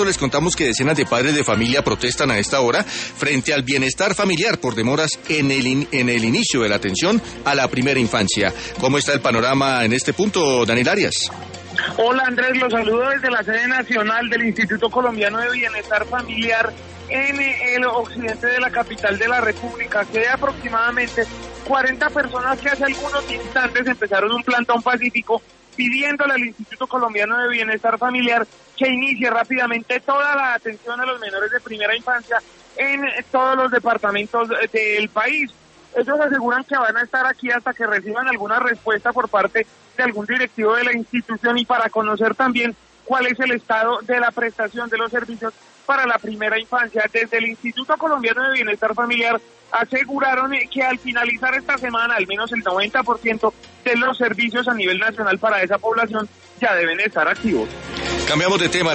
Les contamos que decenas de padres de familia protestan a esta hora frente al bienestar familiar por demoras en el inicio de la atención a la primera infancia. ¿Cómo está el panorama en este punto, Daniel Arias? Hola Andrés, los saludo desde la sede nacional del Instituto Colombiano de Bienestar Familiar en el occidente de la capital de la República. Que hay aproximadamente 40 personas que hace algunos instantes empezaron un plantón pacífico pidiéndole al Instituto Colombiano de Bienestar Familiar que inicie rápidamente toda la atención a los menores de primera infancia en todos los departamentos del país. Ellos aseguran que van a estar aquí hasta que reciban alguna respuesta por parte de algún directivo de la institución y para conocer también cuál es el estado de la prestación de los servicios para la primera infancia. Desde el Instituto Colombiano de Bienestar Familiar aseguraron que al finalizar esta semana al menos el 90% de los servicios a nivel nacional para esa población ya deben estar activos. Cambiamos de tema.